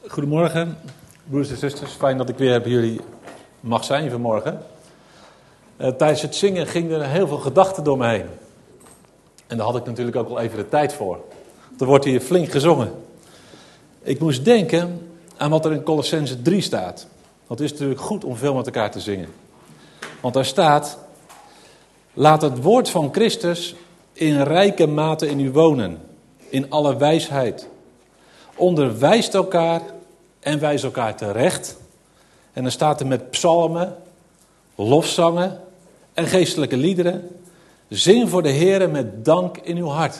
Goedemorgen, broeders en zusters. Fijn dat ik weer bij jullie mag zijn vanmorgen. Tijdens het zingen gingen er heel veel gedachten door me heen. En daar had ik natuurlijk ook wel even de tijd voor. Er wordt hier flink gezongen. Ik moest denken aan wat er in Colossenzen 3 staat. Want het is natuurlijk goed om veel met elkaar te zingen. Want daar staat: laat het woord van Christus in rijke mate in u wonen, in alle wijsheid. Onderwijst elkaar en wijs elkaar terecht. En dan staat er met psalmen, lofzangen en geestelijke liederen. Zing voor de Heere met dank in uw hart.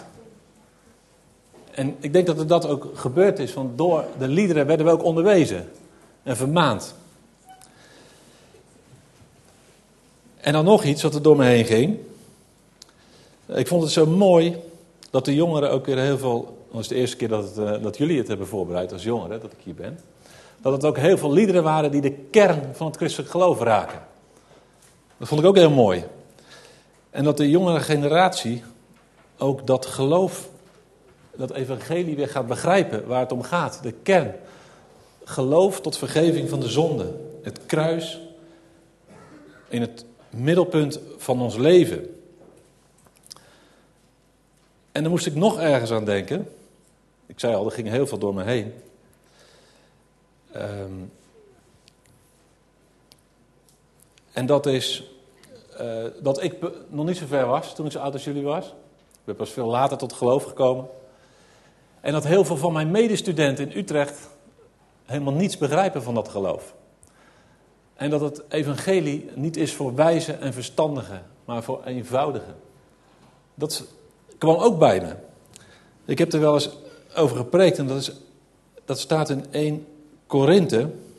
En ik denk dat dat ook gebeurd is, want door de liederen werden we ook onderwezen en vermaand. En dan nog iets wat er door me heen ging. Ik vond het zo mooi dat de jongeren ook weer heel veel... Dat is de eerste keer dat jullie het hebben voorbereid als jongeren, dat ik hier ben. Dat het ook heel veel liederen waren die de kern van het christelijk geloof raken. Dat vond ik ook heel mooi. En dat de jongere generatie ook dat geloof, dat evangelie weer gaat begrijpen waar het om gaat. De kern. Geloof tot vergeving van de zonde. Het kruis in het middelpunt van ons leven. En dan moest ik nog ergens aan denken. Ik zei al, er ging heel veel door me heen. En dat is dat ik nog niet zo ver was toen ik zo oud als jullie was. Ik ben pas veel later tot geloof gekomen. En dat heel veel van mijn medestudenten in Utrecht helemaal niets begrijpen van dat geloof. En dat het evangelie niet is voor wijzen en verstandigen, maar voor eenvoudigen. Dat kwam ook bij me. Ik heb er wel eens over gepreekt en dat staat in 1 Korinthe.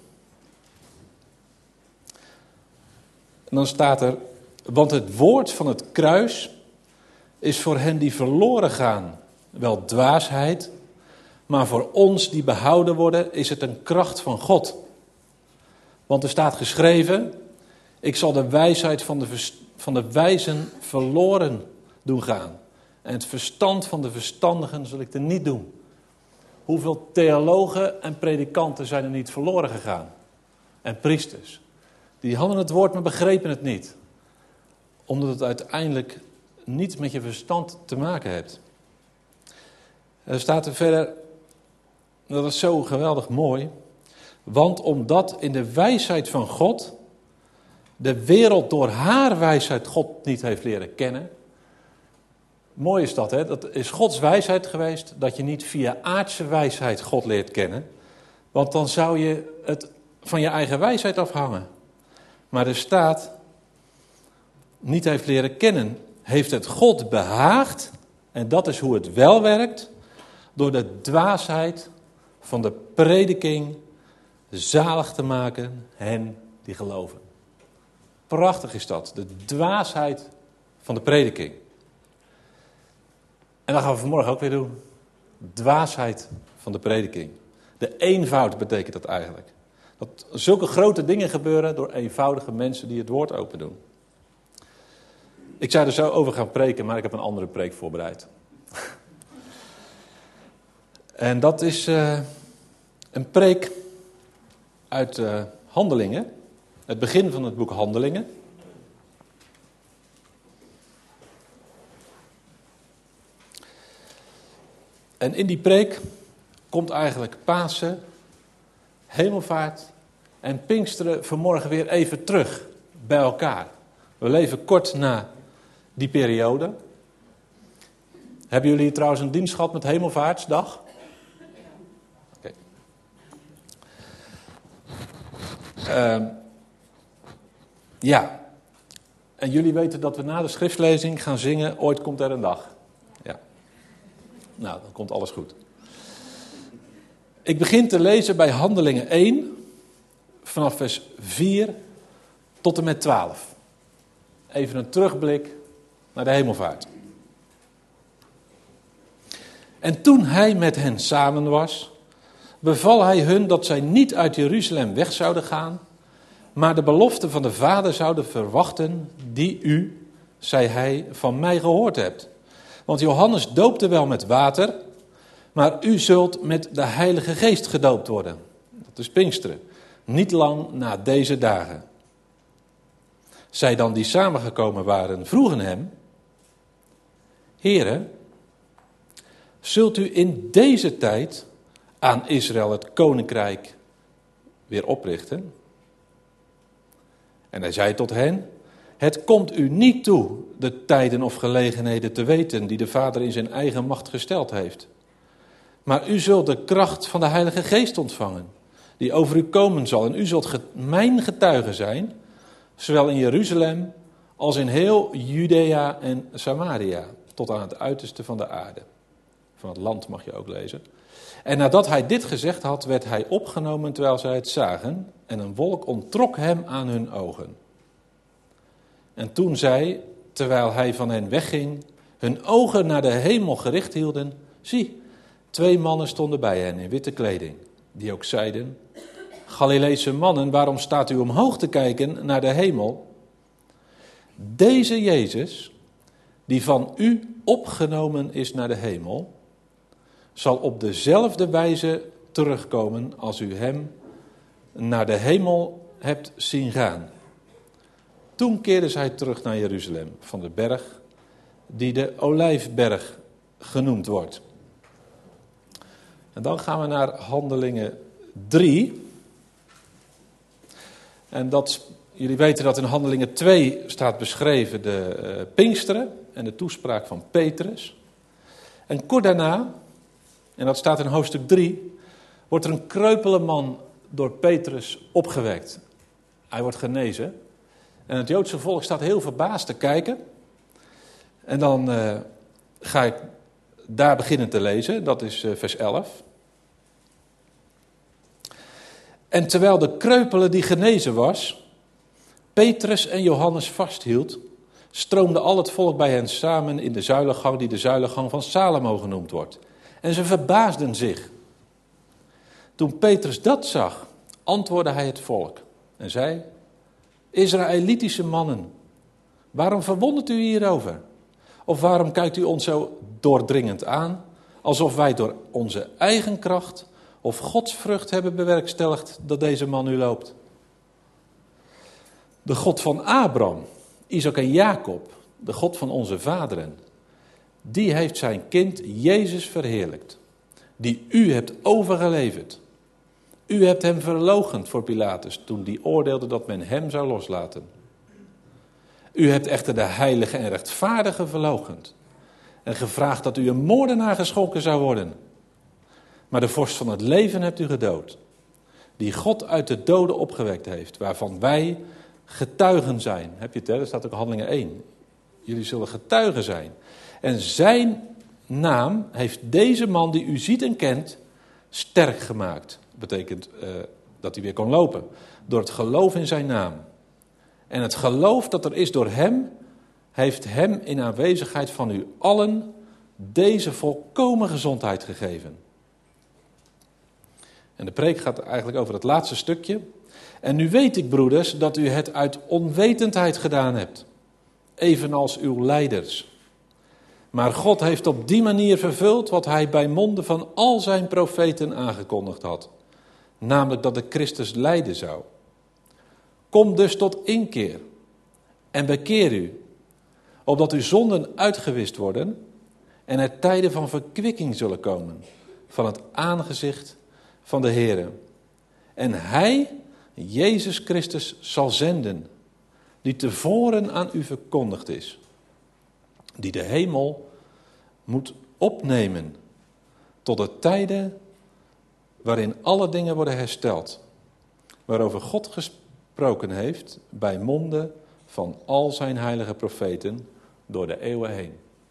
En dan staat er: want het woord van het kruis is voor hen die verloren gaan wel dwaasheid, maar voor ons die behouden worden is het een kracht van God. Want er staat geschreven: ik zal de wijsheid van de wijzen verloren doen gaan. En het verstand van de verstandigen zal ik er niet doen. Hoeveel theologen en predikanten zijn er niet verloren gegaan? En priesters. Die hadden het woord, maar begrepen het niet. Omdat het uiteindelijk niets met je verstand te maken heeft. Er staat er verder, dat is zo geweldig mooi. Want omdat in de wijsheid van God de wereld door haar wijsheid God niet heeft leren kennen. Mooi is dat, hè? Dat is Gods wijsheid geweest, dat je niet via aardse wijsheid God leert kennen. Want dan zou je het van je eigen wijsheid afhangen. Maar er staat, niet heeft leren kennen, heeft het God behaagd, en dat is hoe het wel werkt, door de dwaasheid van de prediking zalig te maken hen die geloven. Prachtig is dat, de dwaasheid van de prediking. En dat gaan we vanmorgen ook weer doen. Dwaasheid van de prediking. De eenvoud betekent dat eigenlijk. Dat zulke grote dingen gebeuren door eenvoudige mensen die het woord open doen. Ik zou er zo over gaan preken, maar ik heb een andere preek voorbereid. En dat is een preek uit Handelingen. Het begin van het boek Handelingen. En in die preek komt eigenlijk Pasen, Hemelvaart en Pinksteren vanmorgen weer even terug bij elkaar. We leven kort na die periode. Hebben jullie trouwens een dienst gehad met Hemelvaartsdag? Oké. Ja. En jullie weten dat we na de schriftlezing gaan zingen, ooit komt er een dag. Ja. Nou, dan komt alles goed. Ik begin te lezen bij Handelingen 1, vanaf vers 4 tot en met 12. Even een terugblik naar de hemelvaart. En toen hij met hen samen was, beval hij hun dat zij niet uit Jeruzalem weg zouden gaan, maar de belofte van de Vader zouden verwachten, die u, zei hij, van mij gehoord hebt. Want Johannes doopte wel met water, maar u zult met de Heilige Geest gedoopt worden. Dus Pinksteren, niet lang na deze dagen. Zij dan die samengekomen waren, vroegen hem: Heere, zult u in deze tijd aan Israël het koninkrijk weer oprichten? En hij zei tot hen: Het komt u niet toe de tijden of gelegenheden te weten die de Vader in zijn eigen macht gesteld heeft. Maar u zult de kracht van de Heilige Geest ontvangen, die over u komen zal. En u zult mijn getuige zijn, zowel in Jeruzalem als in heel Judea en Samaria, tot aan het uiterste van de aarde. Van het land mag je ook lezen. En nadat hij dit gezegd had, werd hij opgenomen terwijl zij het zagen, en een wolk onttrok hem aan hun ogen. En toen zij, terwijl hij van hen wegging, hun ogen naar de hemel gericht hielden, zie, 2 mannen stonden bij hen in witte kleding, die ook zeiden: Galileese mannen, waarom staat u omhoog te kijken naar de hemel? Deze Jezus, die van u opgenomen is naar de hemel, zal op dezelfde wijze terugkomen als u hem naar de hemel hebt zien gaan. Toen keerden zij terug naar Jeruzalem, van de berg die de Olijfberg genoemd wordt. En dan gaan we naar Handelingen 3. En jullie weten dat in Handelingen 2 staat beschreven de Pinksteren en de toespraak van Petrus. En kort daarna, en dat staat in hoofdstuk 3, wordt er een kreupele man door Petrus opgewekt. Hij wordt genezen. En het Joodse volk staat heel verbaasd te kijken. En dan ga ik daar beginnen te lezen, dat is vers 11. En terwijl de kreupele die genezen was, Petrus en Johannes vasthield, stroomde al het volk bij hen samen in de zuilengang die de zuilengang van Salomo genoemd wordt. En ze verbaasden zich. Toen Petrus dat zag, antwoordde hij het volk en zei: Israëlitische mannen, waarom verwondert u hierover? Of waarom kijkt u ons zo doordringend aan, alsof wij door onze eigen kracht of Gods vrucht hebben bewerkstelligd dat deze man nu loopt? De God van Abraham, Isaac en Jacob, de God van onze vaderen, die heeft zijn kind Jezus verheerlijkt, die u hebt overgeleverd. U hebt hem verloochend voor Pilatus toen die oordeelde dat men hem zou loslaten. U hebt echter de heilige en rechtvaardige verloochend en gevraagd dat u een moordenaar geschonken zou worden. Maar de vorst van het leven hebt u gedood, die God uit de doden opgewekt heeft, waarvan wij getuigen zijn. Heb je het, hè? Dat staat ook in Handelingen 1. Jullie zullen getuigen zijn. En zijn naam heeft deze man die u ziet en kent sterk gemaakt. Dat betekent dat hij weer kon lopen. Door het geloof in zijn naam. En het geloof dat er is door hem, heeft hem in aanwezigheid van u allen deze volkomen gezondheid gegeven. En de preek gaat eigenlijk over het laatste stukje. En nu weet ik, broeders, dat u het uit onwetendheid gedaan hebt, evenals uw leiders. Maar God heeft op die manier vervuld wat hij bij monden van al zijn profeten aangekondigd had. Namelijk dat de Christus lijden zou. Kom dus tot inkeer en bekeer u, opdat uw zonden uitgewist worden en er tijden van verkwikking zullen komen van het aangezicht van de Heere. En hij, Jezus Christus, zal zenden, die tevoren aan u verkondigd is, die de hemel moet opnemen tot de tijden waarin alle dingen worden hersteld, waarover God gesproken heeft bij monden van al zijn heilige profeten door de eeuwen heen.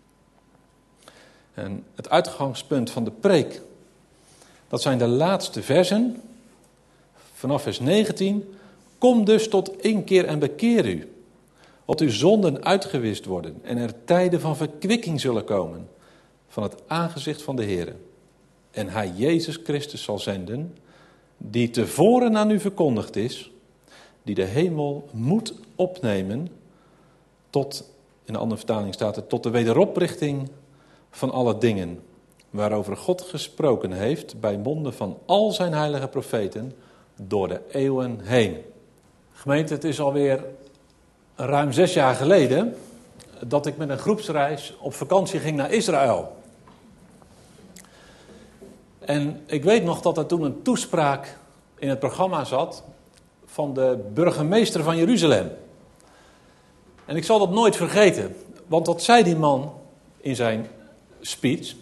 En het uitgangspunt van de preek, dat zijn de laatste versen, vanaf vers 19. Kom dus tot inkeer en bekeer u, opdat uw zonden uitgewist worden en er tijden van verkwikking zullen komen van het aangezicht van de Heere. En hij Jezus Christus zal zenden, die tevoren aan u verkondigd is, die de hemel moet opnemen tot, in de andere vertaling staat het, tot de wederoprichting van alle dingen, waarover God gesproken heeft bij monden van al zijn heilige profeten door de eeuwen heen. Gemeente, het is alweer ruim 6 jaar geleden dat ik met een groepsreis op vakantie ging naar Israël. En ik weet nog dat er toen een toespraak in het programma zat van de burgemeester van Jeruzalem. En ik zal dat nooit vergeten, want wat zei die man in zijn speech?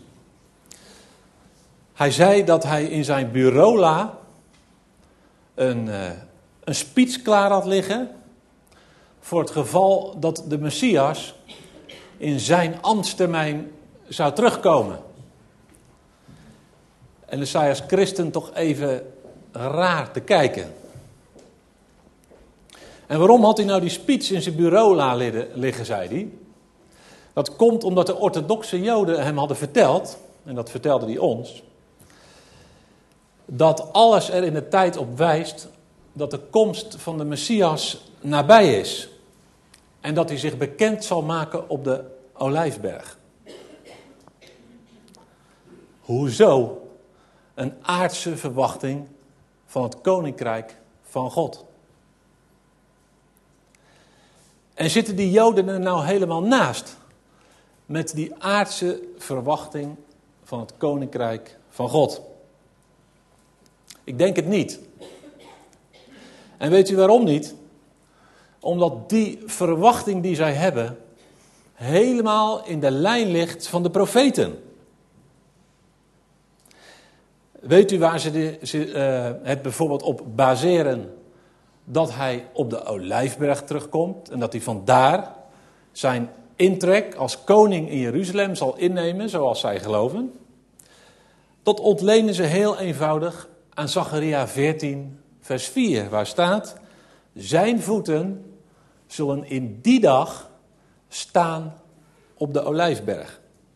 Hij zei dat hij in zijn bureaula een speech klaar had liggen voor het geval dat de Messias in zijn ambtstermijn zou terugkomen. En dan sta je als christen toch even raar te kijken. En waarom had hij nou die speech in zijn bureaula liggen, zei hij? Dat komt omdat de orthodoxe Joden hem hadden verteld, en dat vertelde hij ons, dat alles er in de tijd op wijst dat de komst van de Messias nabij is. En dat hij zich bekend zal maken op de Olijfberg. Hoezo? Een aardse verwachting van het koninkrijk van God. En zitten die Joden er nou helemaal naast? Met die aardse verwachting van het koninkrijk van God? Ik denk het niet. En weet u waarom niet? Omdat die verwachting die zij hebben helemaal in de lijn ligt van de profeten. Weet u waar ze het bijvoorbeeld op baseren dat hij op de Olijfberg terugkomt en dat hij vandaar zijn intrek als koning in Jeruzalem zal innemen zoals zij geloven? Dat ontlenen ze heel eenvoudig aan Zacharia 14 vers 4 waar staat: zijn voeten zullen in die dag staan op de Olijfberg.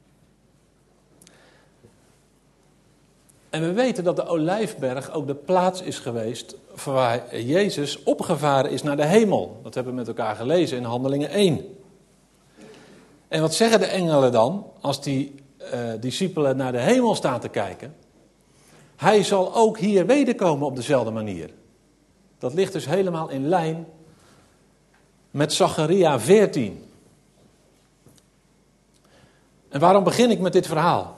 En we weten dat de Olijfberg ook de plaats is geweest waar Jezus opgevaren is naar de hemel. Dat hebben we met elkaar gelezen in Handelingen 1. En wat zeggen de engelen dan als die discipelen naar de hemel staan te kijken? Hij zal ook hier wederkomen op dezelfde manier. Dat ligt dus helemaal in lijn met Zacharia 14. En waarom begin ik met dit verhaal?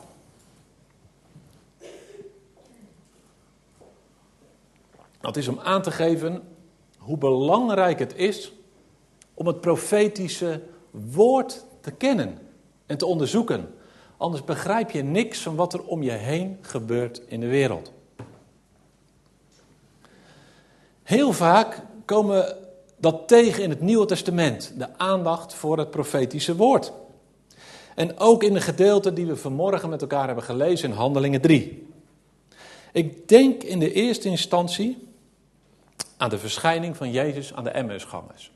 Dat is om aan te geven hoe belangrijk het is om het profetische woord te kennen en te onderzoeken. Anders begrijp je niks van wat er om je heen gebeurt in de wereld. Heel vaak komen we dat tegen in het Nieuwe Testament, de aandacht voor het profetische woord. En ook in de gedeelte die we vanmorgen met elkaar hebben gelezen in Handelingen 3. Ik denk in de eerste instantie aan de verschijning van Jezus aan de Emmausgangers.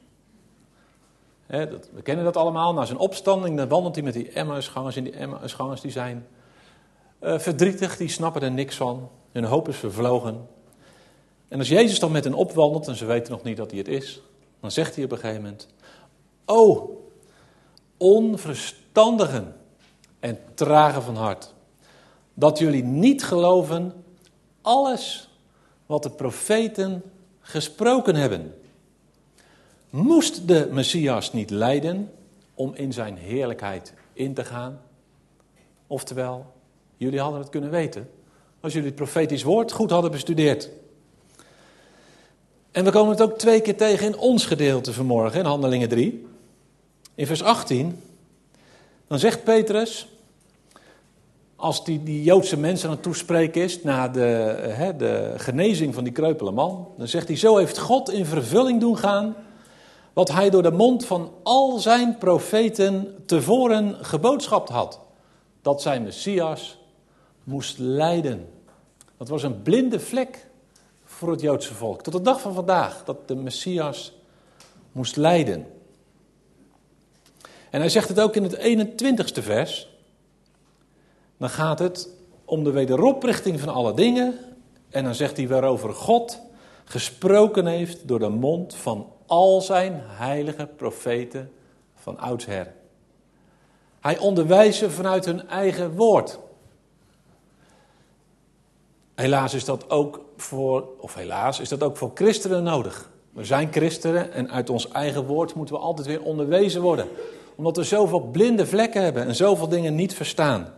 We kennen dat allemaal. Na zijn opstanding dan wandelt hij met die Emmausgangers. En die Emmausgangers die zijn verdrietig, die snappen er niks van. Hun hoop is vervlogen. En als Jezus dan met hen opwandelt, en ze weten nog niet dat hij het is, dan zegt hij op een gegeven moment: O, onverstandigen en tragen van hart, dat jullie niet geloven alles wat de profeten gesproken hebben. Moest de Messias niet lijden om in zijn heerlijkheid in te gaan? Oftewel, jullie hadden het kunnen weten als jullie het profetisch woord goed hadden bestudeerd. En we komen het ook 2 keer tegen in ons gedeelte vanmorgen, in Handelingen 3. In vers 18, dan zegt Petrus, als die Joodse mensen aan het toespreken is na de genezing van die kreupele man, dan zegt hij: zo heeft God in vervulling doen gaan wat hij door de mond van al zijn profeten tevoren geboodschapt had. Dat zijn Messias moest lijden. Dat was een blinde vlek voor het Joodse volk. Tot de dag van vandaag, dat de Messias moest lijden. En hij zegt het ook in het 21ste vers. Dan gaat het om de wederoprichting van alle dingen. En dan zegt hij waarover God gesproken heeft door de mond van al zijn heilige profeten van oudsher. Hij onderwijst ze vanuit hun eigen woord. Helaas is dat ook helaas, is dat ook voor christenen nodig. We zijn christenen en uit ons eigen woord moeten we altijd weer onderwezen worden. Omdat we zoveel blinde vlekken hebben en zoveel dingen niet verstaan.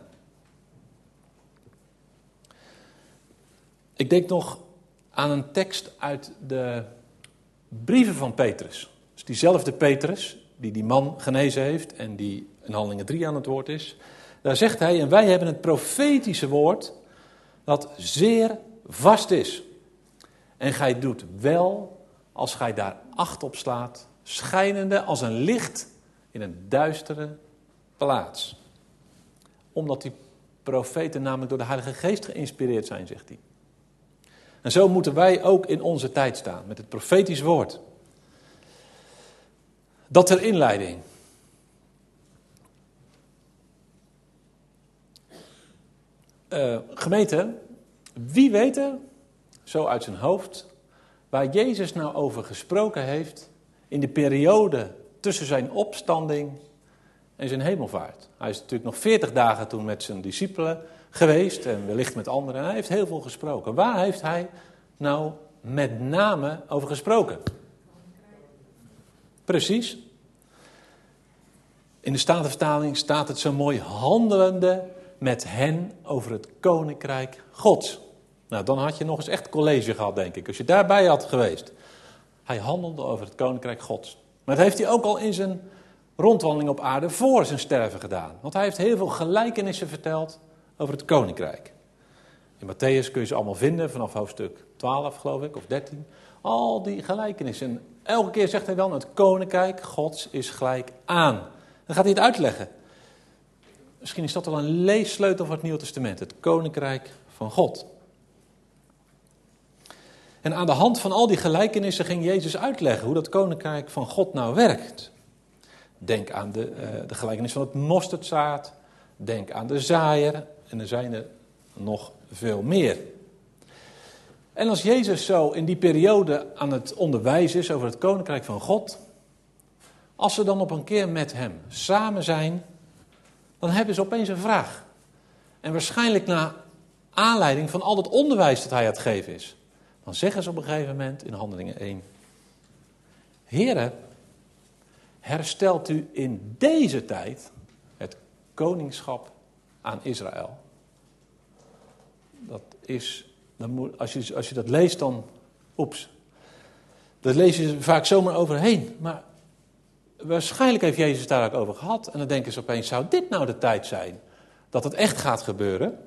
Ik denk nog aan een tekst uit de brieven van Petrus. Dus diezelfde Petrus, die man genezen heeft en die in Handelingen 3 aan het woord is. Daar zegt hij, en wij hebben het profetische woord dat zeer vast is. En gij doet wel als gij daar acht op slaat, schijnende als een licht in een duistere plaats. Omdat die profeten namelijk door de Heilige Geest geïnspireerd zijn, zegt hij. En zo moeten wij ook in onze tijd staan, met het profetisch woord. Dat ter inleiding. Gemeente, wie weet er, zo uit zijn hoofd, waar Jezus nou over gesproken heeft in de periode tussen zijn opstanding en zijn hemelvaart. Hij is natuurlijk nog 40 dagen toen met zijn discipelen geweest en wellicht met anderen. En hij heeft heel veel gesproken. Waar heeft hij nou met name over gesproken? Precies. In de Statenvertaling staat het zo mooi, handelende met hen over het koninkrijk Gods. Nou, dan had je nog eens echt college gehad, denk ik, als je daarbij had geweest. Hij handelde over het koninkrijk Gods. Maar dat heeft hij ook al in zijn rondwandeling op aarde voor zijn sterven gedaan. Want hij heeft heel veel gelijkenissen verteld over het koninkrijk. In Mattheüs kun je ze allemaal vinden, vanaf hoofdstuk 12 geloof ik, of 13. Al die gelijkenissen. En elke keer zegt hij dan, het koninkrijk Gods is gelijk aan. Dan gaat hij het uitleggen. Misschien is dat wel een leessleutel van het Nieuwe Testament. Het koninkrijk van God. En aan de hand van al die gelijkenissen ging Jezus uitleggen hoe dat koninkrijk van God nou werkt. Denk aan de gelijkenis van het mosterdzaad. Denk aan de zaaier. En er zijn er nog veel meer. En als Jezus zo in die periode aan het onderwijzen is over het koninkrijk van God, als ze dan op een keer met hem samen zijn, dan hebben ze opeens een vraag. En waarschijnlijk na aanleiding van al dat onderwijs dat hij aan het geven is. Dan zeggen ze op een gegeven moment in Handelingen 1. Heere, herstelt u in deze tijd het koningschap aan Israël? Dat is, als je dat leest dan, dat lees je vaak zomaar overheen. Maar waarschijnlijk heeft Jezus daar ook over gehad. En dan denken ze opeens, zou dit nou de tijd zijn dat het echt gaat gebeuren?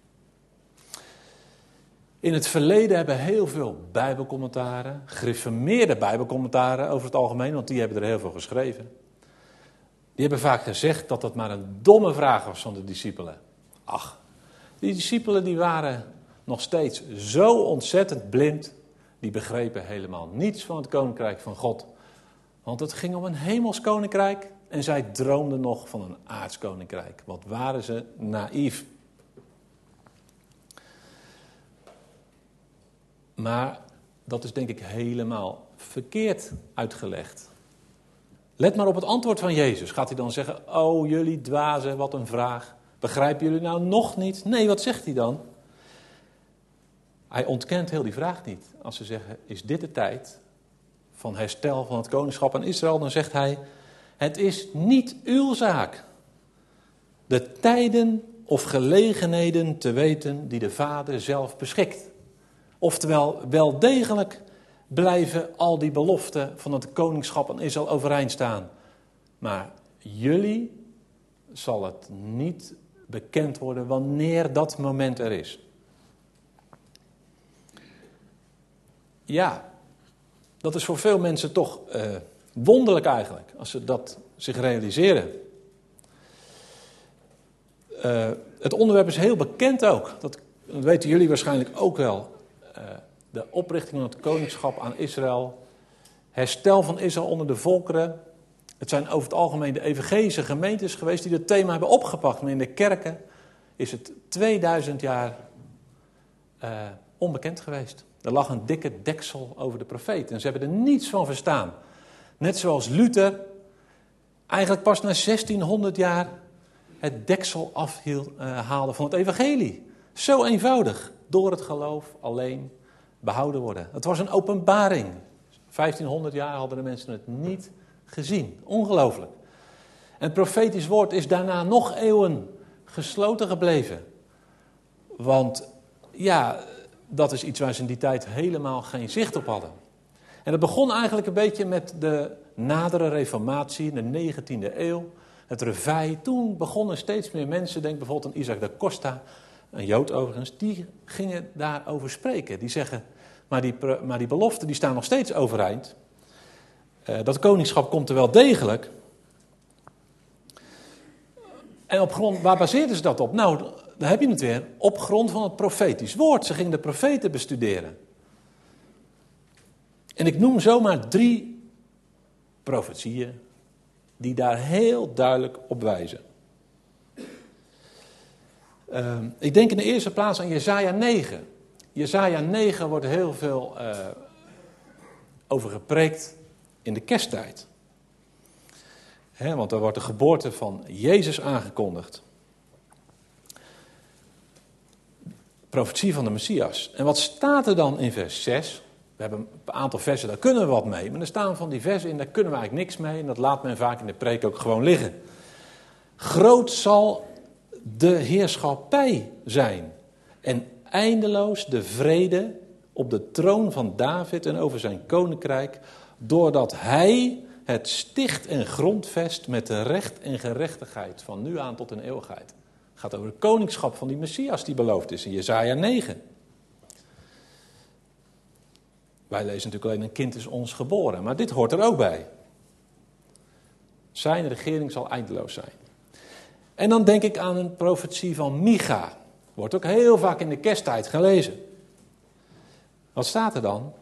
In het verleden hebben heel veel bijbelcommentaren, gereformeerde bijbelcommentaren over het algemeen, want die hebben er heel veel geschreven. Die hebben vaak gezegd dat dat maar een domme vraag was van de discipelen. Ach, die discipelen die waren nog steeds zo ontzettend blind, die begrepen helemaal niets van het koninkrijk van God. Want het ging om een hemels koninkrijk en zij droomden nog van een aards koninkrijk. Wat waren ze naïef. Maar dat is denk ik helemaal verkeerd uitgelegd. Let maar op het antwoord van Jezus. Gaat hij dan zeggen, oh jullie dwazen, wat een vraag. Begrijpen jullie nou nog niet? Nee, wat zegt hij dan? Hij ontkent heel die vraag niet. Als ze zeggen, is dit de tijd van herstel van het koningschap aan Israël? Dan zegt hij, het is niet uw zaak de tijden of gelegenheden te weten die de Vader zelf beschikt. Oftewel, wel degelijk blijven al die beloften van het koningschap aan Israël overeind staan. Maar jullie zal het niet bekend worden wanneer dat moment er is. Ja, dat is voor veel mensen toch wonderlijk eigenlijk, als ze dat zich realiseren. Het onderwerp is heel bekend ook, dat weten jullie waarschijnlijk ook wel. De oprichting van het koningschap aan Israël, herstel van Israël onder de volkeren. Het zijn over het algemeen de evangelische gemeentes geweest die dat thema hebben opgepakt. Maar in de kerken is het 2000 jaar onbekend geweest. Er lag een dikke deksel over de profeet en ze hebben er niets van verstaan. Net zoals Luther eigenlijk pas na 1600 jaar het deksel afhaalde van het evangelie. Zo eenvoudig, door het geloof alleen behouden worden. Het was een openbaring. 1500 jaar hadden de mensen het niet gezien. Ongelooflijk. En het profetisch woord is daarna nog eeuwen gesloten gebleven. Want ja, dat is iets waar ze in die tijd helemaal geen zicht op hadden. En dat begon eigenlijk een beetje met de nadere reformatie in de 19e eeuw. Het reveil. Toen begonnen steeds meer mensen, denk bijvoorbeeld aan Isaac da Costa, een Jood overigens, die gingen daarover spreken. Die zeggen, maar die beloften die staan nog steeds overeind. Dat koningschap komt er wel degelijk. En op grond, waar baseerden ze dat op? Nou, daar heb je het weer. Op grond van het profetisch woord. Ze gingen de profeten bestuderen. En ik noem zomaar 3 profetieën die daar heel duidelijk op wijzen. Ik denk in de eerste plaats aan Jesaja 9. Jesaja 9 wordt heel veel over gepreekt in de kersttijd. Want er wordt de geboorte van Jezus aangekondigd. Profetie van de Messias. En wat staat er dan in vers 6? We hebben een aantal versen, daar kunnen we wat mee. Maar er staan van die versen in, daar kunnen we eigenlijk niks mee. En dat laat men vaak in de preek ook gewoon liggen. Groot zal de heerschappij zijn. En eindeloos de vrede op de troon van David en over zijn koninkrijk. Doordat hij het sticht en grondvest met de recht en gerechtigheid van nu aan tot in eeuwigheid. Het gaat over het koningschap van die Messias die beloofd is in Jesaja 9. Wij lezen natuurlijk alleen een kind is ons geboren, maar dit hoort er ook bij. Zijn regering zal eindeloos zijn. En dan denk ik aan een profetie van Micha. Wordt ook heel vaak in de kersttijd gelezen. Wat staat er dan?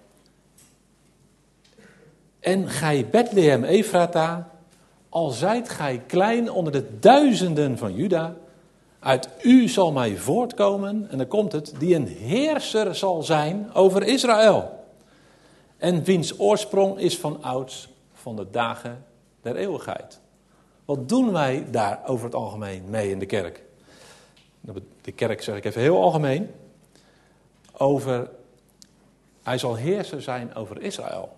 En gij Bethlehem Ephrata, al zijt gij klein onder de duizenden van Juda, uit u zal mij voortkomen, en dan komt het, die een heerser zal zijn over Israël. En wiens oorsprong is van ouds van de dagen der eeuwigheid. Wat doen wij daar over het algemeen mee in de kerk? De kerk zeg ik even heel algemeen. Over, hij zal heerser zijn over Israël.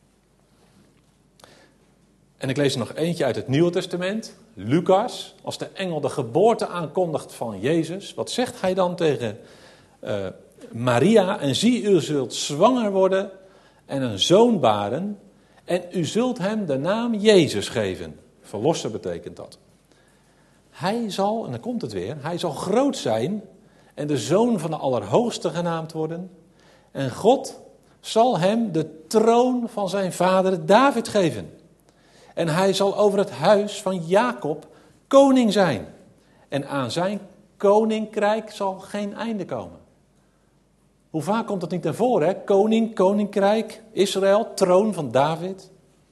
En ik lees er nog eentje uit het Nieuwe Testament. Lucas, als de engel de geboorte aankondigt van Jezus. Wat zegt hij dan tegen Maria? En zie, u zult zwanger worden en een zoon baren. En u zult hem de naam Jezus geven. Verlosser betekent dat. Hij zal, en dan komt het weer, hij zal groot zijn en de zoon van de Allerhoogste genaamd worden. En God zal hem de troon van zijn vader David geven. En hij zal over het huis van Jacob koning zijn. En aan zijn koninkrijk zal geen einde komen. Hoe vaak komt dat niet naar voren, hè? Koning, koninkrijk, Israël, troon van David.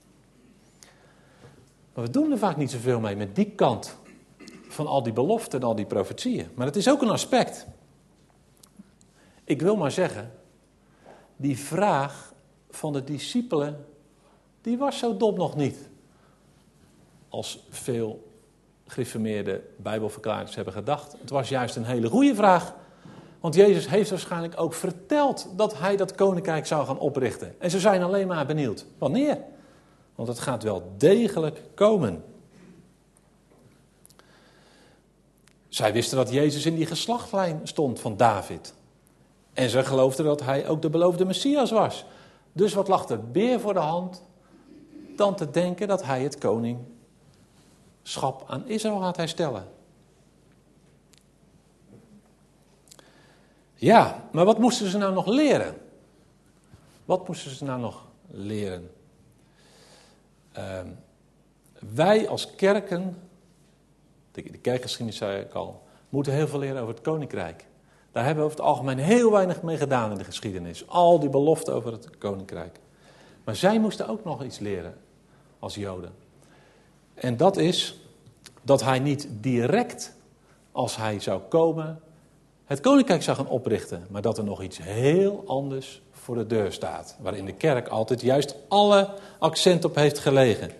Maar we doen er vaak niet zoveel mee met die kant van al die beloften en al die profetieën. Maar het is ook een aspect. Ik wil maar zeggen, die vraag van de discipelen, die was zo dom nog niet. Als veel gereformeerde bijbelverklaarders hebben gedacht. Het was juist een hele goede vraag. Want Jezus heeft waarschijnlijk ook verteld dat hij dat koninkrijk zou gaan oprichten. En ze zijn alleen maar benieuwd. Wanneer? Want het gaat wel degelijk komen. Zij wisten dat Jezus in die geslachtlijn stond van David. En ze geloofden dat hij ook de beloofde Messias was. Dus wat lag er meer voor de hand dan te denken dat hij het koningschap aan Israël gaat herstellen. Ja, maar wat moesten ze nou nog leren? Wat moesten ze nou nog leren? Wij als kerken, de kerkgeschiedenis zei ik al, moeten heel veel leren over het koninkrijk. Daar hebben we over het algemeen heel weinig mee gedaan in de geschiedenis. Al die beloften over het koninkrijk. Maar zij moesten ook nog iets leren als Joden. En dat is dat hij niet direct, als hij zou komen, het koninkrijk zou gaan oprichten. Maar dat er nog iets heel anders voor de deur staat. Waarin de kerk altijd juist alle accent op heeft gelegen.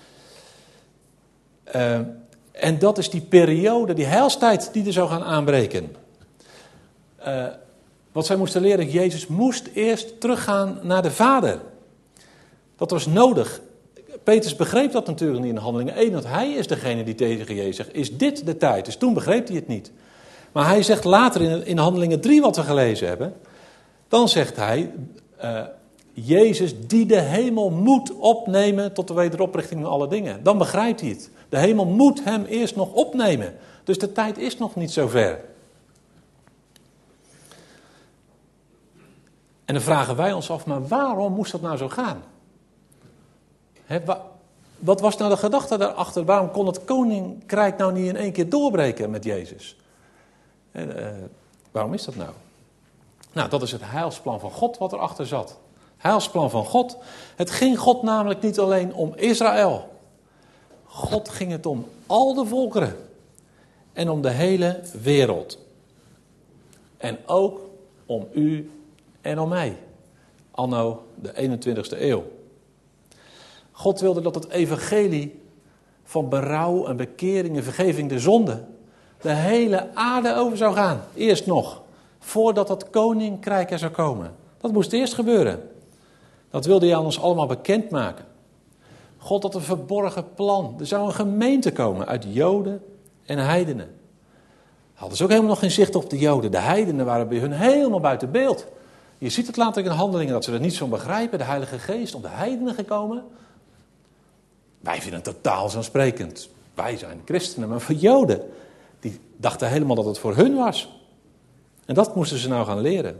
En dat is die periode, die heilstijd die er zou gaan aanbreken. Wat zij moesten leren, Jezus moest eerst teruggaan naar de Vader. Dat was nodig. Petrus begreep dat natuurlijk niet in Handelingen 1, want hij is degene die tegen Jezus zegt, is dit de tijd? Dus toen begreep hij het niet. Maar hij zegt later in Handelingen 3 wat we gelezen hebben, dan zegt hij, Jezus die de hemel moet opnemen tot de wederoprichting van alle dingen. Dan begrijpt hij het. De hemel moet hem eerst nog opnemen. Dus de tijd is nog niet zo ver. En dan vragen wij ons af, maar waarom moest dat nou zo gaan? Wat was nou de gedachte daarachter? Waarom kon het koninkrijk nou niet in één keer doorbreken met Jezus? Waarom is dat nou? Nou, dat is het heilsplan van God wat erachter zat. Heilsplan van God. Het ging God namelijk niet alleen om Israël. God ging het om al de volkeren. En om de hele wereld. En ook om u en om mij. Anno de 21ste eeuw. God wilde dat het evangelie van berouw en bekering en vergeving de zonde de hele aarde over zou gaan. Eerst nog. Voordat het koninkrijk er zou komen. Dat moest eerst gebeuren. Dat wilde hij aan ons allemaal bekendmaken. God had een verborgen plan. Er zou een gemeente komen uit Joden en heidenen. Hadden ze ook helemaal nog geen zicht op de Joden. De heidenen waren bij hun helemaal buiten beeld. Je ziet het later in Handelingen dat ze er niet zo begrijpen. De Heilige Geest op de heidenen gekomen. Wij vinden het totaal vanzelfsprekend. Wij zijn christenen, maar voor Joden, die dachten helemaal dat het voor hun was. En dat moesten ze nou gaan leren.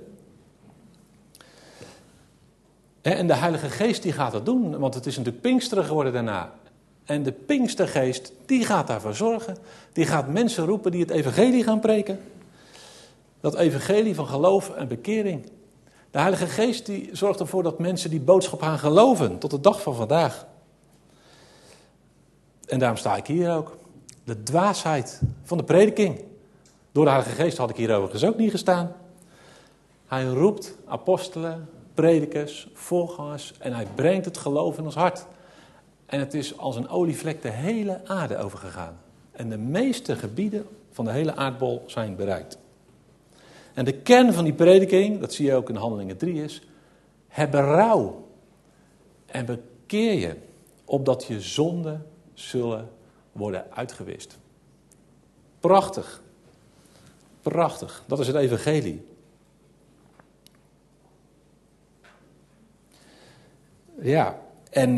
En de Heilige Geest die gaat dat doen, want het is natuurlijk Pinksteren geworden daarna. En de Pinkstergeest die gaat daarvoor zorgen. Die gaat mensen roepen die het evangelie gaan preken. Dat evangelie van geloof en bekering. De Heilige Geest die zorgt ervoor dat mensen die boodschap gaan geloven tot de dag van vandaag. En daarom sta ik hier ook. De dwaasheid van de prediking. Door de Heilige Geest had ik hier overigens ook niet gestaan. Hij roept apostelen, predikers, voorgangers en hij brengt het geloof in ons hart. En het is als een olievlek de hele aarde overgegaan. En de meeste gebieden van de hele aardbol zijn bereikt. En de kern van die prediking, dat zie je ook in Handelingen 3 is, heb berouw en bekeer je, opdat je zonden zullen worden uitgewist. Prachtig. Prachtig. Dat is het evangelie. Ja, en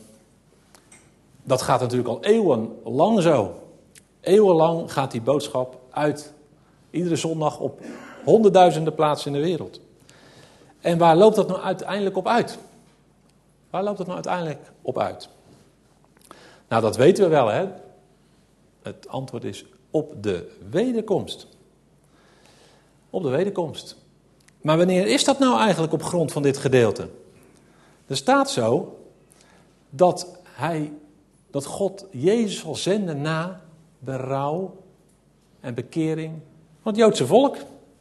dat gaat natuurlijk al eeuwenlang zo. Eeuwenlang gaat die boodschap uit. Iedere zondag op honderdduizenden plaatsen in de wereld. En waar loopt dat nou uiteindelijk op uit? Waar loopt dat nou uiteindelijk op uit? Nou, dat weten we wel, hè. Het antwoord is op de wederkomst. Op de wederkomst. Maar wanneer is dat nou eigenlijk op grond van dit gedeelte? Er staat zo dat God Jezus zal zenden na berouw en bekering van het Joodse volk.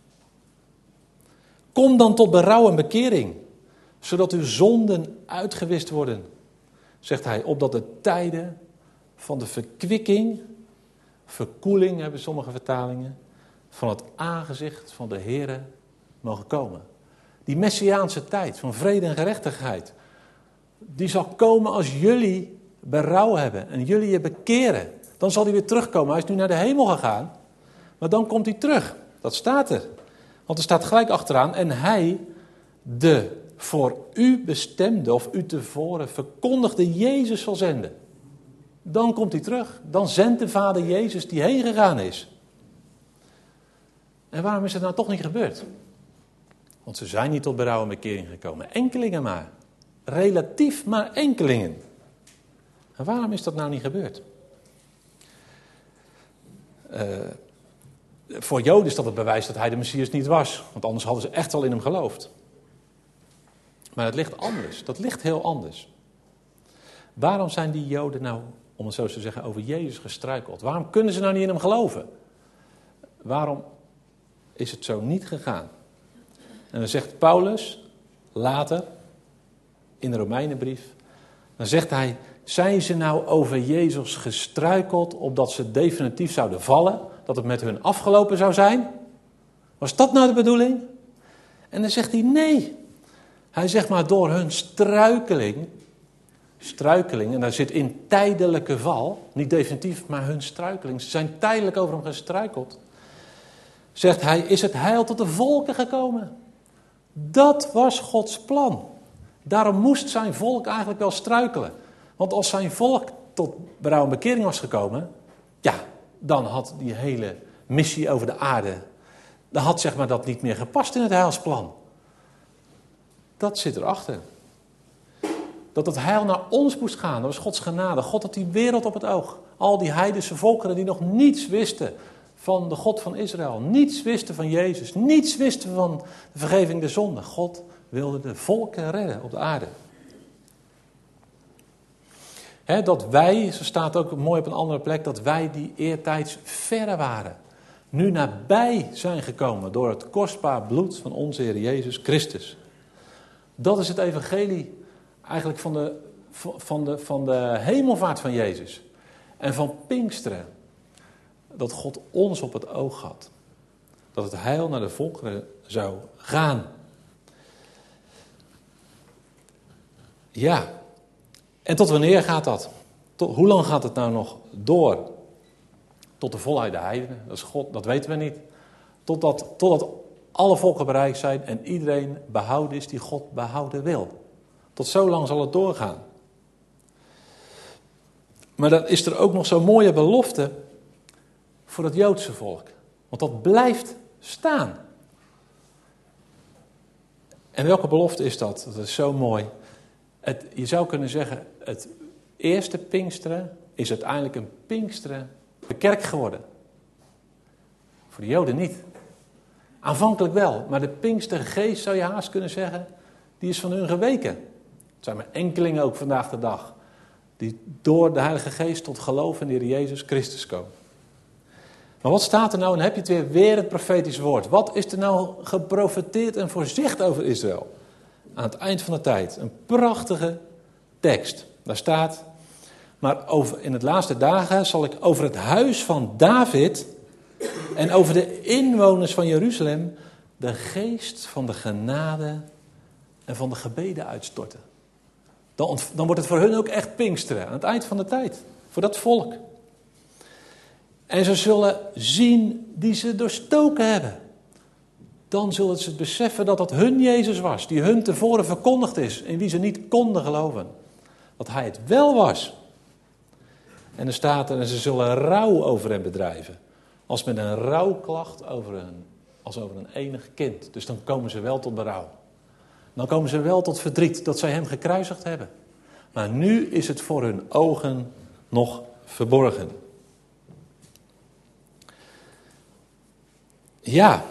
Kom dan tot berouw en bekering, zodat uw zonden uitgewist worden, zegt hij, opdat de tijden van de verkwikking, verkoeling hebben sommige vertalingen, van het aangezicht van de Heere mogen komen. Die messiaanse tijd van vrede en gerechtigheid, die zal komen als jullie berouw hebben en jullie je bekeren. Dan zal hij weer terugkomen. Hij is nu naar de hemel gegaan, maar dan komt hij terug. Dat staat er. Want er staat gelijk achteraan, en hij, de voor u bestemde of u tevoren verkondigde Jezus zal zenden. Dan komt hij terug. Dan zendt de Vader Jezus die heen gegaan is. En waarom is het nou toch niet gebeurd? Want ze zijn niet tot berouw en bekering gekomen. Enkelingen maar. Relatief maar enkelingen. En waarom is dat nou niet gebeurd? Voor Joden is dat het bewijs dat hij de Messias niet was. Want anders hadden ze echt wel in hem geloofd. Maar het ligt anders. Dat ligt heel anders. Waarom zijn die Joden nou, om het zo te zeggen, over Jezus gestruikeld? Waarom kunnen ze nou niet in hem geloven? Waarom is het zo niet gegaan? En dan zegt Paulus later in de Romeinenbrief, dan zegt hij, zijn ze nou over Jezus gestruikeld opdat ze definitief zouden vallen? Dat het met hun afgelopen zou zijn? Was dat nou de bedoeling? En dan zegt hij nee. Hij zegt maar door hun struikeling, en daar zit in tijdelijke val, niet definitief, maar hun struikeling. Ze zijn tijdelijk over hem gestruikeld. Zegt hij, is het heil tot de volken gekomen. Dat was Gods plan. Daarom moest zijn volk eigenlijk wel struikelen. Want als zijn volk tot berouw en bekering was gekomen, ja, dan had die hele missie over de aarde, dan had zeg maar dat niet meer gepast in het heilsplan. Dat zit erachter. Dat het heil naar ons moest gaan, dat was Gods genade. God had die wereld op het oog. Al die heidense volkeren die nog niets wisten van de God van Israël. Niets wisten van Jezus. Niets wisten van de vergeving der zonde. God wilde de volken redden op de aarde. Dat wij, zo staat ook mooi op een andere plek, dat wij die eertijds verre waren. Nu nabij zijn gekomen door het kostbaar bloed van onze Heer Jezus Christus. Dat is het evangelie eigenlijk van de hemelvaart van Jezus. En van Pinksteren. Dat God ons op het oog had. Dat het heil naar de volkeren zou gaan. Ja. En tot wanneer gaat dat? Hoe lang gaat het nou nog door? Tot de volheid der heidenen. Dat is God, dat weten we niet. Totdat alle volken bereikt zijn en iedereen behouden is die God behouden wil. Tot zo lang zal het doorgaan. Maar dan is er ook nog zo'n mooie belofte voor het Joodse volk. Want dat blijft staan. En welke belofte is dat? Dat is zo mooi. Je zou kunnen zeggen, het eerste Pinksteren is uiteindelijk een Pinksteren de kerk geworden. Voor de Joden niet. Aanvankelijk wel, maar de Pinkstergeest zou je haast kunnen zeggen, die is van hun geweken. Het zijn maar enkelingen ook vandaag de dag, die door de Heilige Geest tot geloof in de Heer Jezus Christus komen. Maar wat staat er nou, en dan heb je het weer het profetisch woord. Wat is er nou geprofeteerd en voorzegd over Israël? Aan het eind van de tijd. Een prachtige tekst. Daar staat, maar in het laatste dagen zal ik over het huis van David en over de inwoners van Jeruzalem de geest van de genade en van de gebeden uitstorten. Dan wordt het voor hun ook echt Pinksteren, aan het eind van de tijd. Voor dat volk. En ze zullen zien die ze doorstoken hebben. Dan zullen ze beseffen dat dat hun Jezus was, die hun tevoren verkondigd is, in wie ze niet konden geloven. Dat hij het wel was. En er staat er, en ze zullen rouw over hem bedrijven. Als met een rouwklacht als over een enig kind. Dus dan komen ze wel tot berouw. Dan komen ze wel tot verdriet dat zij hem gekruisigd hebben. Maar nu is het voor hun ogen nog verborgen. Ja.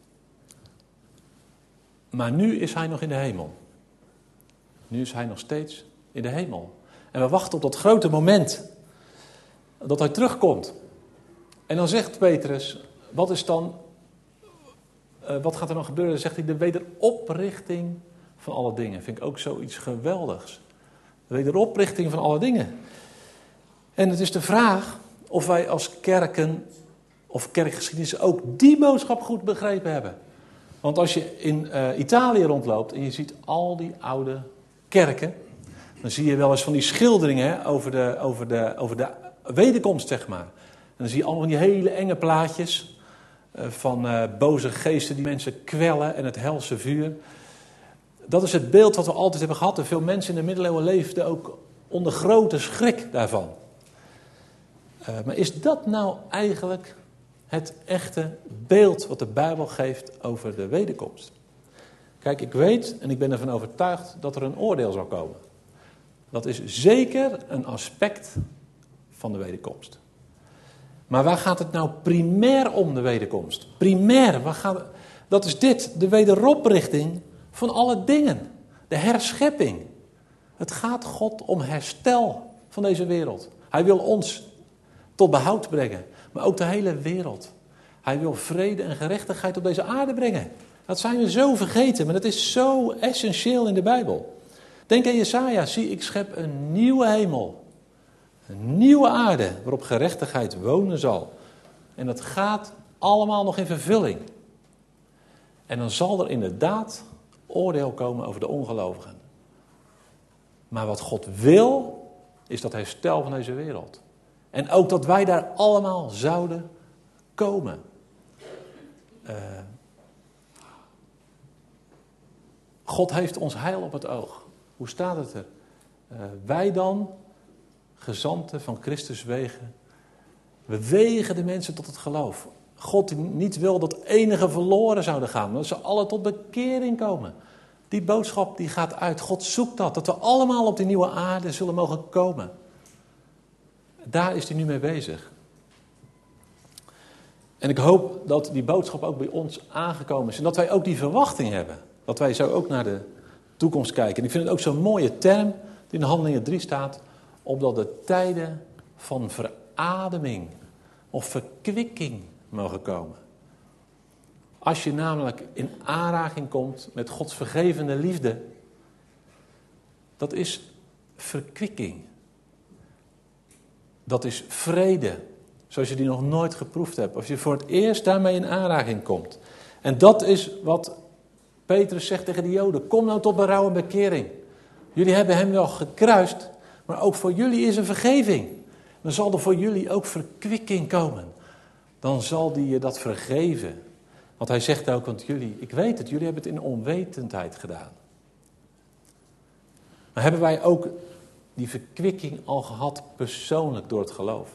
Maar nu is hij nog in de hemel. Nu is hij nog steeds in de hemel. En we wachten op dat grote moment dat hij terugkomt. En dan zegt Petrus, wat gaat er dan gebeuren? Dan zegt hij, de wederoprichting van alle dingen. Vind ik ook zoiets geweldigs. De wederoprichting van alle dingen. En het is de vraag of wij als kerken of kerkgeschiedenis ook die boodschap goed begrepen hebben. Want als je in Italië rondloopt en je ziet al die oude kerken, dan zie je wel eens van die schilderingen over de wederkomst, zeg maar. En dan zie je allemaal die hele enge plaatjes van boze geesten die mensen kwellen en het helse vuur. Dat is het beeld wat we altijd hebben gehad. En veel mensen in de middeleeuwen leefden ook onder grote schrik daarvan. Maar is dat nou eigenlijk het echte beeld wat de Bijbel geeft over de wederkomst? Kijk, ik weet en ik ben ervan overtuigd dat er een oordeel zal komen. Dat is zeker een aspect van de wederkomst. Maar waar gaat het nou primair om, de wederkomst? Primair, dat is dit, de wederoprichting van alle dingen. De herschepping. Het gaat God om herstel van deze wereld. Hij wil ons tot behoud brengen, maar ook de hele wereld. Hij wil vrede en gerechtigheid op deze aarde brengen. Dat zijn we zo vergeten, maar dat is zo essentieel in de Bijbel. Denk aan Jesaja, zie ik schep een nieuwe hemel. Een nieuwe aarde waarop gerechtigheid wonen zal. En dat gaat allemaal nog in vervulling. En dan zal er inderdaad oordeel komen over de ongelovigen. Maar wat God wil, is dat herstel van deze wereld. En ook dat wij daar allemaal zouden komen. God heeft ons heil op het oog. Hoe staat het er? Wij dan, gezanten van Christus wegen, we wegen de mensen tot het geloof. God niet wil dat enige verloren zouden gaan, maar dat ze alle tot bekering komen. Die boodschap die gaat uit. God zoekt dat we allemaal op die nieuwe aarde zullen mogen komen. Daar is hij nu mee bezig. En ik hoop dat die boodschap ook bij ons aangekomen is. En dat wij ook die verwachting hebben. Dat wij zo ook naar de toekomst kijken. En ik vind het ook zo'n mooie term die in Handelingen 3 staat. Opdat de tijden van verademing of verkwikking mogen komen. Als je namelijk in aanraking komt met Gods vergevende liefde. Dat is verkwikking. Dat is vrede. Zoals je die nog nooit geproefd hebt. Als je voor het eerst daarmee in aanraking komt. En dat is wat Petrus zegt tegen de Joden. Kom nou tot berouw en bekering. Jullie hebben hem wel gekruist. Maar ook voor jullie is er vergeving. Dan zal er voor jullie ook verkwikking komen. Dan zal die je dat vergeven. Want hij zegt ook, want jullie, ik weet het, jullie hebben het in onwetendheid gedaan. Maar hebben wij ook die verkwikking al gehad persoonlijk door het geloof?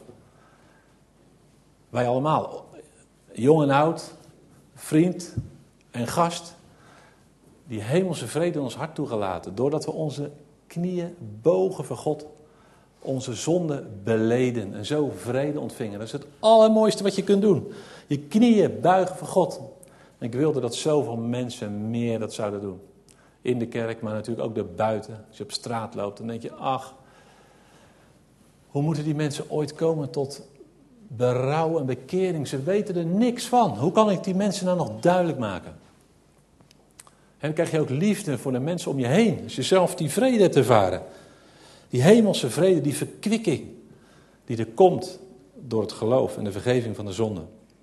Wij allemaal, jong en oud, vriend en gast, die hemelse vrede in ons hart toegelaten. Doordat we onze knieën bogen voor God, onze zonden beleden en zo vrede ontvingen. Dat is het allermooiste wat je kunt doen. Je knieën buigen voor God. En ik wilde dat zoveel mensen meer dat zouden doen. In de kerk, maar natuurlijk ook daarbuiten. Als je op straat loopt, dan denk je, ach, hoe moeten die mensen ooit komen tot berouw en bekering? Ze weten er niks van. Hoe kan ik die mensen nou nog duidelijk maken? En dan krijg je ook liefde voor de mensen om je heen. Als je zelf die vrede hebt ervaren. Die hemelse vrede, die verkwikking. Die er komt door het geloof en de vergeving van de zonde.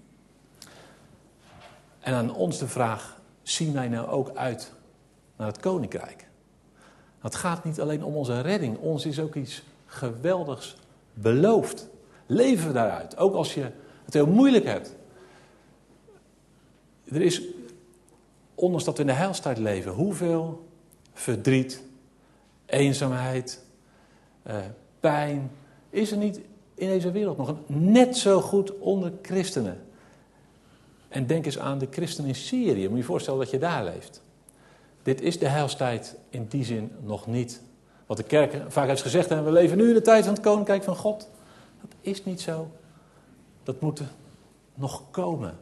En aan ons de vraag, zien wij nou ook uit naar het koninkrijk? Het gaat niet alleen om onze redding. Ons is ook iets geweldigs beloofd. Leven we daaruit. Ook als je het heel moeilijk hebt. Er is, ondanks dat we in de heilstijd leven, hoeveel verdriet, eenzaamheid, pijn, is er niet in deze wereld nog net zo goed onder christenen. En denk eens aan de christenen in Syrië. Moet je je voorstellen dat je daar leeft. Dit is de heilstijd in die zin nog niet. Wat de kerk vaak heeft gezegd, we leven nu in de tijd van het koninkrijk van God. Dat is niet zo. Dat moet nog komen.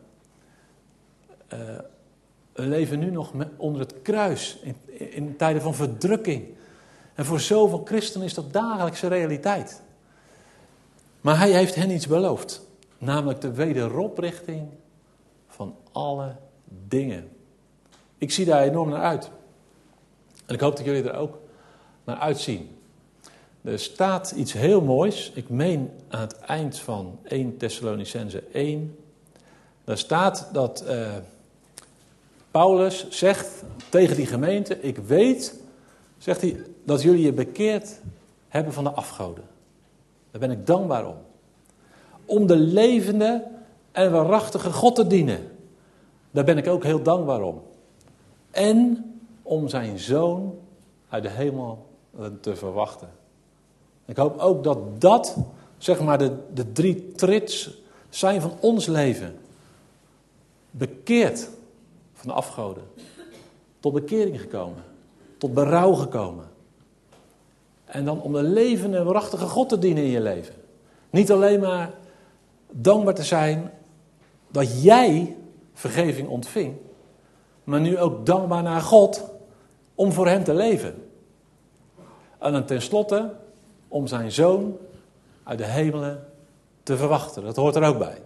We leven nu nog onder het kruis, in tijden van verdrukking. En voor zoveel christenen is dat dagelijkse realiteit. Maar hij heeft hen iets beloofd. Namelijk de wederoprichting van alle dingen. Ik zie daar enorm naar uit. En ik hoop dat jullie er ook naar uitzien. Er staat iets heel moois. Ik meen aan het eind van 1 Thessalonicenzen 1. Daar staat dat Paulus zegt tegen die gemeente, ik weet, zegt hij, dat jullie je bekeerd hebben van de afgoden. Daar ben ik dankbaar om. Om de levende en waarachtige God te dienen. Daar ben ik ook heel dankbaar om. En om zijn zoon uit de hemel te verwachten. Ik hoop ook dat zeg maar de 3 trits zijn van ons leven. Bekeerd van de afgoden. Tot bekering gekomen. Tot berouw gekomen. En dan om de levende en waarachtige God te dienen in je leven. Niet alleen maar dankbaar te zijn dat jij vergeving ontving. Maar nu ook dankbaar naar God om voor hem te leven. En dan tenslotte om zijn zoon uit de hemelen te verwachten. Dat hoort er ook bij.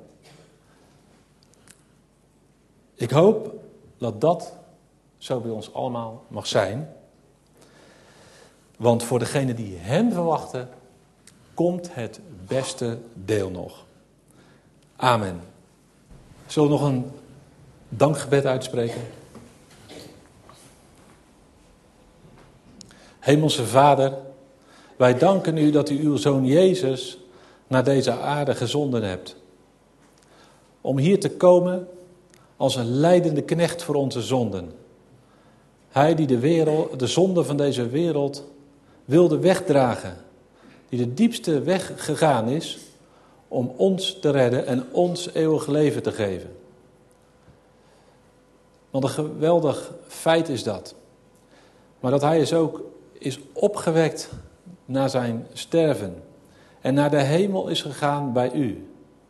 Ik hoop dat dat zo bij ons allemaal mag zijn. Want voor degenen die hem verwachten, komt het beste deel nog. Amen. Zullen we nog een dankgebed uitspreken? Hemelse Vader, wij danken u dat u uw Zoon Jezus naar deze aarde gezonden hebt. Om hier te komen als een lijdende knecht voor onze zonden. Hij die de zonde van deze wereld wilde wegdragen. Die de diepste weg gegaan is om ons te redden en ons eeuwig leven te geven. Want een geweldig feit is dat. Maar dat hij ook is opgewekt na zijn sterven. En naar de hemel is gegaan bij u.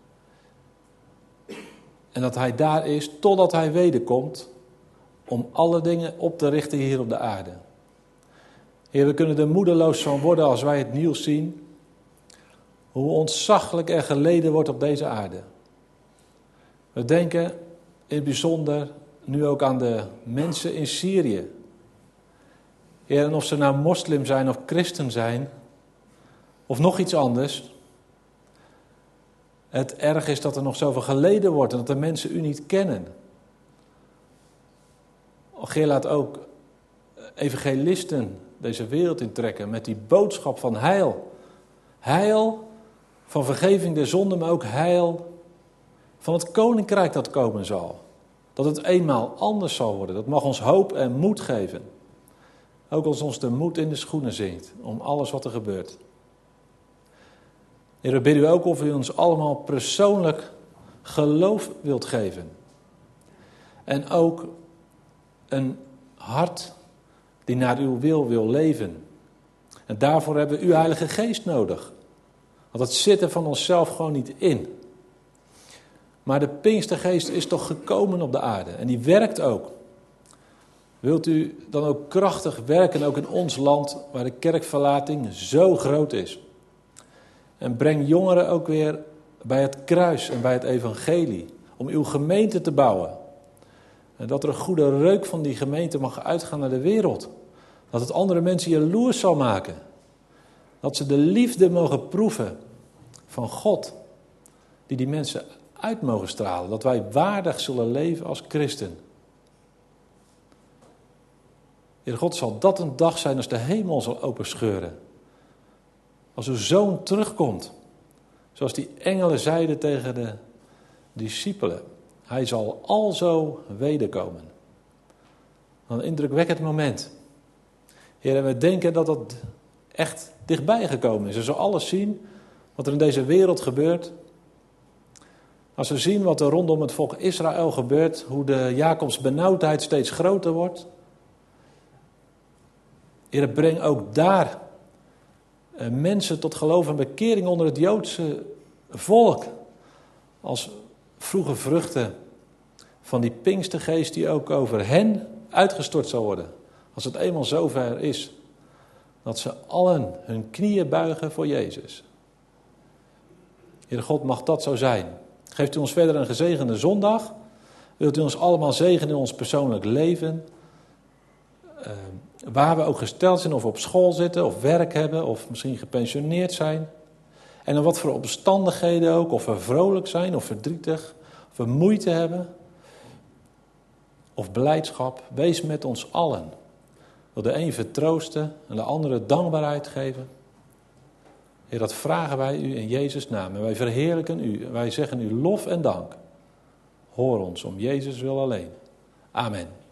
En dat hij daar is totdat hij wederkomt om alle dingen op te richten hier op de aarde. Heer, we kunnen er moedeloos van worden als wij het nieuws zien. Hoe ontzaglijk er geleden wordt op deze aarde. We denken in het bijzonder nu ook aan de mensen in Syrië. Heer, en of ze nou moslim zijn of christen zijn, of nog iets anders. Het erg is dat er nog zoveel geleden wordt en dat de mensen u niet kennen. Heer, laat ook evangelisten deze wereld intrekken met die boodschap van heil. Heil van vergeving der zonden, maar ook heil van het koninkrijk dat komen zal. Dat het eenmaal anders zal worden. Dat mag ons hoop en moed geven. Ook als ons de moed in de schoenen zinkt om alles wat er gebeurt. Heer, we bidden u ook of u ons allemaal persoonlijk geloof wilt geven. En ook een hart die naar uw wil leven. En daarvoor hebben we uw Heilige Geest nodig. Want dat zit er van onszelf gewoon niet in. Maar de Pinkstergeest is toch gekomen op de aarde. En die werkt ook. Wilt u dan ook krachtig werken, ook in ons land, waar de kerkverlating zo groot is. En breng jongeren ook weer bij het kruis en bij het evangelie. Om uw gemeente te bouwen. En dat er een goede reuk van die gemeente mag uitgaan naar de wereld. Dat het andere mensen jaloers zal maken. Dat ze de liefde mogen proeven van God. Die mensen uit mogen stralen. Dat wij waardig zullen leven als christen. Heer God, zal dat een dag zijn als de hemel zal openscheuren. Als uw Zoon terugkomt. Zoals die engelen zeiden tegen de discipelen. Hij zal alzo wederkomen. Een indrukwekkend moment. Heer, en we denken dat dat echt dichtbij gekomen is. We zullen alles zien wat er in deze wereld gebeurt. Als we zien wat er rondom het volk Israël gebeurt. Hoe de Jacobs benauwdheid steeds groter wordt. Heer, breng ook daar mensen tot geloof en bekering onder het Joodse volk. Als vroege vruchten van die Pinkstergeest die ook over hen uitgestort zal worden. Als het eenmaal zover is dat ze allen hun knieën buigen voor Jezus. Heer God, mag dat zo zijn. Geeft u ons verder een gezegende zondag. Wilt u ons allemaal zegenen in ons persoonlijk leven. Waar we ook gesteld zijn, of we op school zitten, of werk hebben, of misschien gepensioneerd zijn. En in wat voor omstandigheden ook, of we vrolijk zijn, of verdrietig, of we moeite hebben. Of blijdschap, wees met ons allen. Wil de een vertroosten en de andere dankbaarheid geven. Heer, dat vragen wij u in Jezus' naam. En wij verheerlijken u. Wij zeggen u lof en dank. Hoor ons om Jezus wil alleen. Amen.